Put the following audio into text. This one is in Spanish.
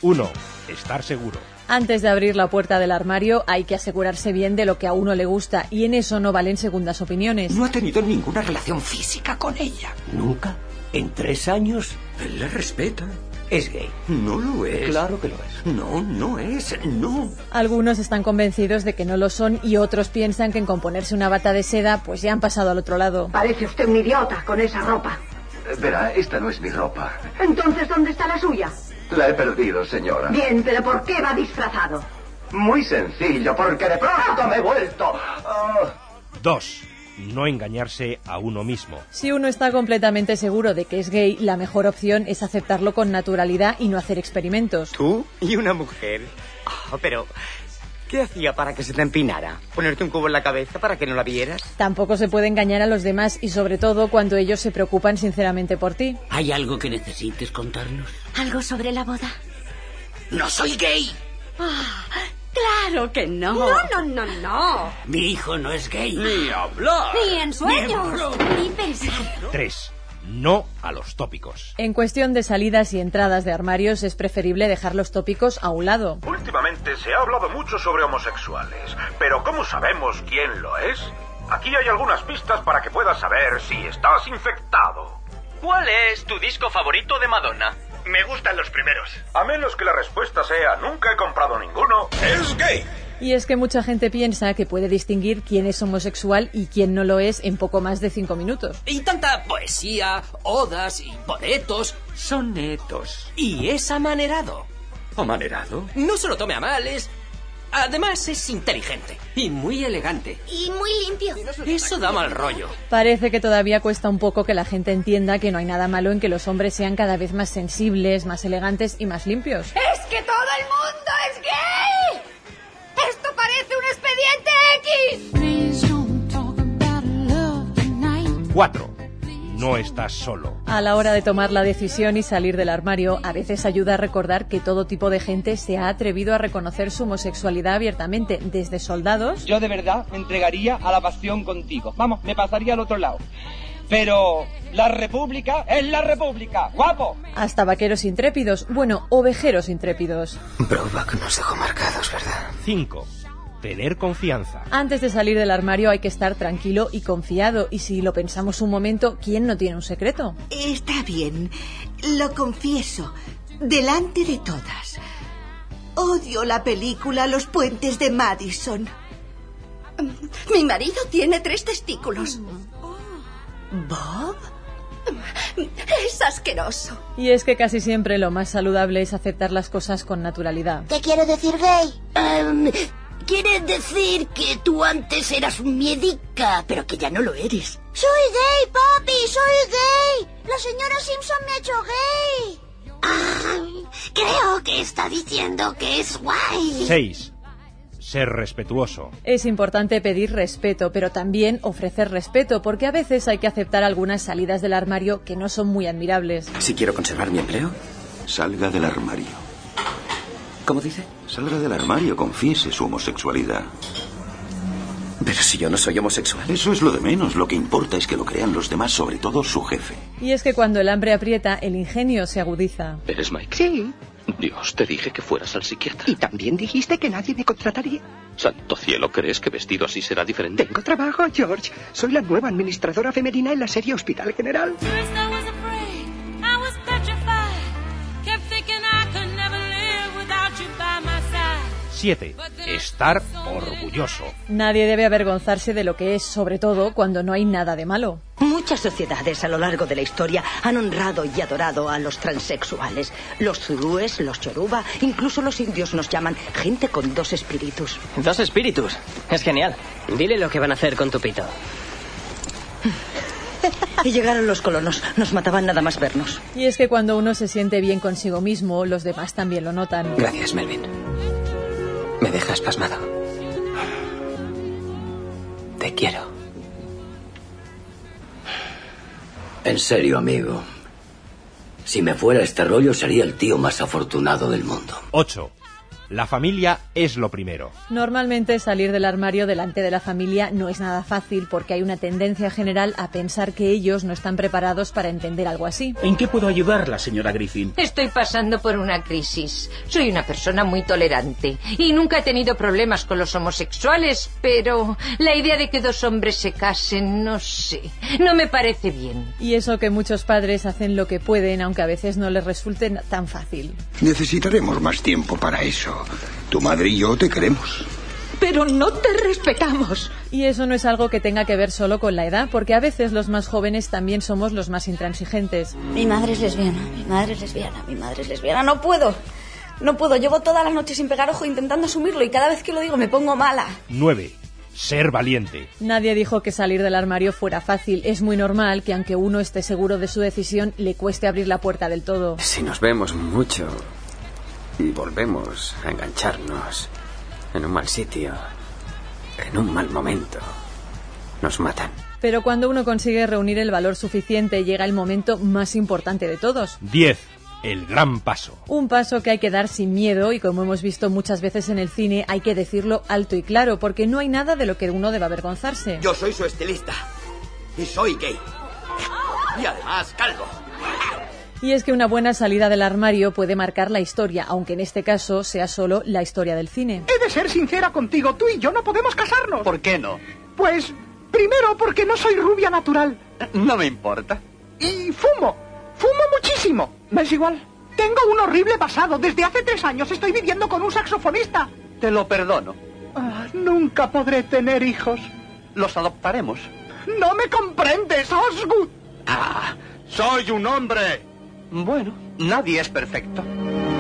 1. Estar seguro. Antes de abrir la puerta del armario hay que asegurarse bien de lo que a uno le gusta y en eso no valen segundas opiniones. No ha tenido ninguna relación física con ella. ¿Nunca? ¿En 3 años? Él la respeta. Es gay. No lo es. Claro que lo es. No, no es. No. Algunos están convencidos de que no lo son y otros piensan que en componerse una bata de seda pues ya han pasado al otro lado. Parece usted un idiota con esa ropa. Verá, esta no es mi ropa. Entonces, ¿dónde está la suya? La he perdido, señora. Bien, pero ¿por qué va disfrazado? Muy sencillo, porque de pronto me he vuelto... 2. No engañarse a uno mismo. Si uno está completamente seguro de que es gay, la mejor opción es aceptarlo con naturalidad y no hacer experimentos. ¿Tú y una mujer? Oh, pero... ¿qué hacía para que se te empinara? ¿Ponerte un cubo en la cabeza para que no la vieras? Tampoco se puede engañar a los demás y sobre todo cuando ellos se preocupan sinceramente por ti. ¿Hay algo que necesites contarnos? ¿Algo sobre la boda? ¡No soy gay! ¡Claro que no! No. Mi hijo no es gay. Ni hablar. Ni en sueños. Ni pensar. 3. No a los tópicos. En cuestión de salidas y entradas de armarios es preferible dejar los tópicos a un lado. Últimamente se ha hablado mucho sobre homosexuales, pero ¿cómo sabemos quién lo es? Aquí hay algunas pistas para que puedas saber si estás infectado. ¿Cuál es tu disco favorito de Madonna? Me gustan los primeros. A menos que la respuesta sea nunca he comprado ninguno, es gay. Y es que mucha gente piensa que puede distinguir quién es homosexual y quién no lo es en poco más de 5 minutos. Y tanta poesía, odas y boletos. Sonetos. Y es amanerado. ¿Amanerado? No se lo tome a mal, además es inteligente. Y muy elegante. Y muy limpio. Eso da mal rollo. Parece que todavía cuesta un poco que la gente entienda que no hay nada malo en que los hombres sean cada vez más sensibles, más elegantes y más limpios. ¡Es que todo el mundo es gay! ¡Esto parece un expediente X! 4. No estás solo. A la hora de tomar la decisión y salir del armario, a veces ayuda a recordar que todo tipo de gente se ha atrevido a reconocer su homosexualidad abiertamente, desde soldados... Yo de verdad me entregaría a la pasión contigo. Vamos, me pasaría al otro lado. Pero la república es la república, guapo. Hasta vaqueros intrépidos, bueno, ovejeros intrépidos. Brovac nos dejó marcados, ¿verdad? 5. Tener confianza. Antes de salir del armario hay que estar tranquilo y confiado. Y si lo pensamos un momento, ¿quién no tiene un secreto? Está bien, lo confieso, delante de todas. Odio la película Los puentes de Madison. Mi marido tiene 3 testículos. ¿Bob? Es asqueroso. Y es que casi siempre lo más saludable es aceptar las cosas con naturalidad. ¿Qué quiere decir gay? Quiere decir que tú antes eras un miedica, pero que ya no lo eres. ¡Soy gay, papi! ¡Soy gay! ¡La señora Simpson me ha hecho gay! Creo que está diciendo que es guay. 6. Ser respetuoso. Es importante pedir respeto, pero también ofrecer respeto, porque a veces hay que aceptar algunas salidas del armario que no son muy admirables. Si quiero conservar mi empleo, salga del armario. ¿Cómo dice? Salga del armario, confiese su homosexualidad. Pero si yo no soy homosexual. Eso es lo de menos. Lo que importa es que lo crean los demás, sobre todo su jefe. Y es que cuando el hambre aprieta, el ingenio se agudiza. ¿Eres Mike? Sí. Dios, te dije que fueras al psiquiatra. Y también dijiste que nadie me contrataría. Santo cielo, ¿crees que vestido así será diferente? Tengo trabajo, George. Soy la nueva administradora femenina en la serie Hospital General. 7. Estar orgulloso. Nadie debe avergonzarse de lo que es, sobre todo cuando no hay nada de malo. Muchas sociedades a lo largo de la historia han honrado y adorado a los transexuales. Los zulúes, los yoruba, incluso los indios nos llaman gente con 2 espíritus. 2 espíritus. Es genial. Dile lo que van a hacer con tu pito. Y llegaron los colonos. Nos mataban nada más vernos. Y es que cuando uno se siente bien consigo mismo, los demás también lo notan. Gracias, Melvin. Me dejas pasmado. Te quiero. En serio, amigo. Si me fuera este rollo, sería el tío más afortunado del mundo. 8. La familia es lo primero. Normalmente salir del armario delante de la familia no es nada fácil porque hay una tendencia general a pensar que ellos no están preparados para entender algo así. ¿En qué puedo ayudarla, señora Griffin? Estoy pasando por una crisis. Soy una persona muy tolerante y nunca he tenido problemas con los homosexuales, pero la idea de que dos hombres se casen, no sé, no me parece bien. Y eso que muchos padres hacen lo que pueden, aunque a veces no les resulte tan fácil. Necesitaremos más tiempo para eso. Tu madre y yo te queremos. Pero no te respetamos. Y eso no es algo que tenga que ver solo con la edad, porque a veces los más jóvenes también somos los más intransigentes. Mi madre es lesbiana, mi madre es lesbiana, mi madre es lesbiana. No puedo. Llevo toda la noche sin pegar ojo intentando asumirlo y cada vez que lo digo me pongo mala. 9. Ser valiente. Nadie dijo que salir del armario fuera fácil. Es muy normal que aunque uno esté seguro de su decisión, le cueste abrir la puerta del todo. Si nos vemos mucho y volvemos a engancharnos en un mal sitio, en un mal momento, nos matan. Pero cuando uno consigue reunir el valor suficiente, llega el momento más importante de todos. 10. El gran paso. Un paso que hay que dar sin miedo y, como hemos visto muchas veces en el cine, hay que decirlo alto y claro, porque no hay nada de lo que uno deba avergonzarse. Yo soy su estilista y soy gay. Y además calvo. Y es que una buena salida del armario puede marcar la historia, aunque en este caso sea solo la historia del cine. He de ser sincera contigo, tú y yo no podemos casarnos. ¿Por qué no? Pues, primero porque no soy rubia natural. No me importa. Y fumo muchísimo. ¿Me es igual? Tengo un horrible pasado. Desde hace 3 años estoy viviendo con un saxofonista. Te lo perdono. Nunca podré tener hijos. Los adoptaremos. No me comprendes, Osgood. Soy un hombre. Bueno, nadie es perfecto.